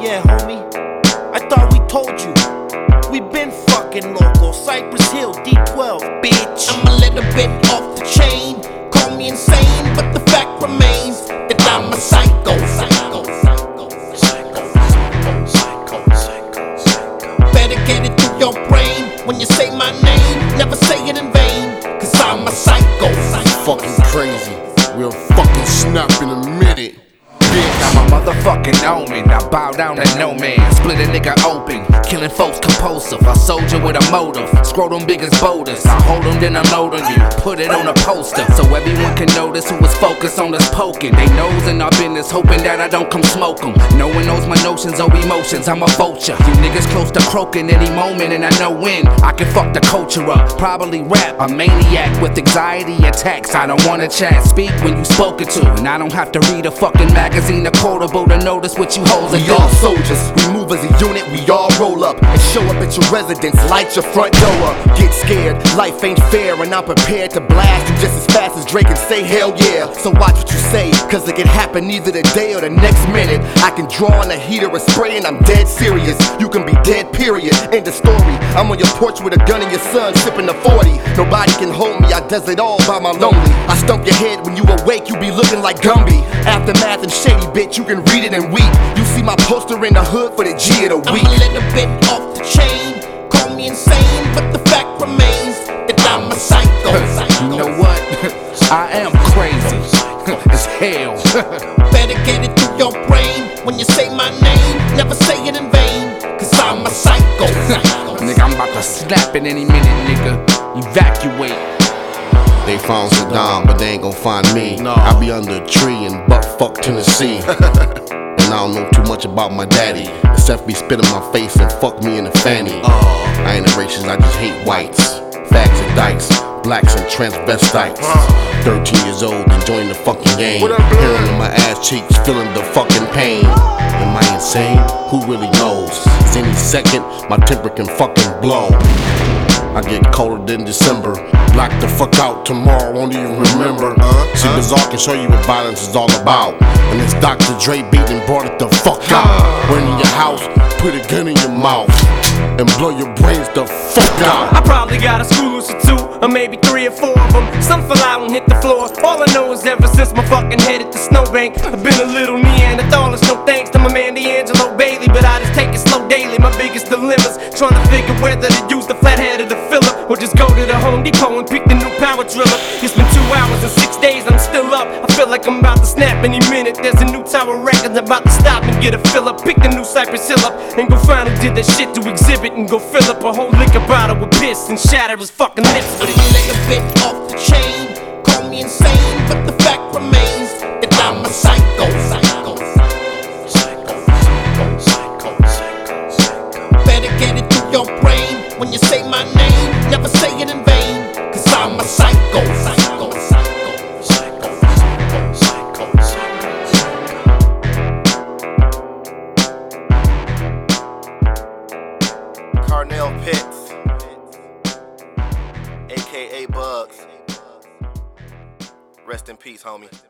Yeah, homie, I thought we told you. We been fucking local, Cypress Hill, D12, bitch. I'm a little bit off the chain. Call me insane, but the fact remains that I'm a psycho. Better get it through your brain. When you say my name, never say it in vain, cause I'm a psycho. Fucking crazy, we'll fucking snap in a minute. I'm a motherfucking omen. I bow down to no man. Split a nigga open. Killing folks compulsive. A soldier with a motive. Scrotum big as boulders. I hold them, then unload on you. Put it on a poster so everyone can notice who is focused on us poking. They nose in our business, hoping that I don't come smoke them. No one knows my notions or emotions. I'm a vulture. You niggas close to croaking any moment, and I know when I can fuck the culture up. Probably rap. A maniac with anxiety attacks. I don't wanna chat. Speak when you spoken to, and I don't have to read a fucking magazine. A quotable to notice what you hoes are We all soldiers, we move as a unit, we all roll up and show up at your residence, light your front door up. Get scared, life ain't fair, and I'm prepared to blast you just as fast as Drake and say hell yeah. So watch what you say, cause it can happen either today or the next minute. I can draw on a heater or spray and I'm dead serious. You can be dead, period, end of story. I'm on your porch with a gun and your son sipping the 40. Nobody can hold me, I does it all by my lonely. I stump your head when you awake, you be looking like Gumby. Aftermath and shady bitch, you can read it and weep. You see my poster in the hood for the G of the week. I'm a little bit off the chain. Call me insane, but the fact remains that I'm a psycho. You know what? I am crazy as hell. Better get it through your brain. When you say my name, never say it in vain, cause I'm a psycho. Nigga, I'm about to snap in any minute, nigga. Evacuate. They found Saddam, but they ain't gon' find me. I be under a tree in buttfuck Tennessee. And I don't know too much about my daddy, except be spit in my face and fuck me in the fanny. I ain't a racist, I just hate whites. Fags and dykes, blacks and transvestites. 13 years old, enjoying the fucking game. Hearing on my ass cheeks, feeling the fucking pain. Am I insane? Who really knows? 'Cause any second, my temper can fucking blow. I get colder than December. Black the fuck out tomorrow, won't even remember. See, Bizarre can show you what violence is all about. And it's Dr. Dre beat and brought it the fuck out. Went in your house, put a gun in your mouth, and blow your brains the fuck out. I probably got a school loose or two, or maybe 3 or 4 of them. Some fell out and hit the floor. All I know is ever since my fucking head hit the snowbank, I've been a little Neanderthalist. No thanks to my man D'Angelo Bailey, but I just take it slow daily. My biggest dilemmas, trying to figure whether to use the flathead or the filler, or just go to the Home Depot and pick the new power driller. It's been 2 hours and 6 days, I'm still up. I feel like I'm about to snap any minute. There's a new Tower Records about to stop and get a fill up. Pick the new Cypress Hill up and go find who did that shit to exhibit, and go fill up a whole liquor bottle with piss and shatter his fucking lips. I'm a little bit off the chain. Call me insane, but the fact remains that I'm a psycho. Better get it through your brain. When you say my name, never say it in vain, cause I'm a psycho. Carnell Pitts, aka Bugs. Rest in peace, homie.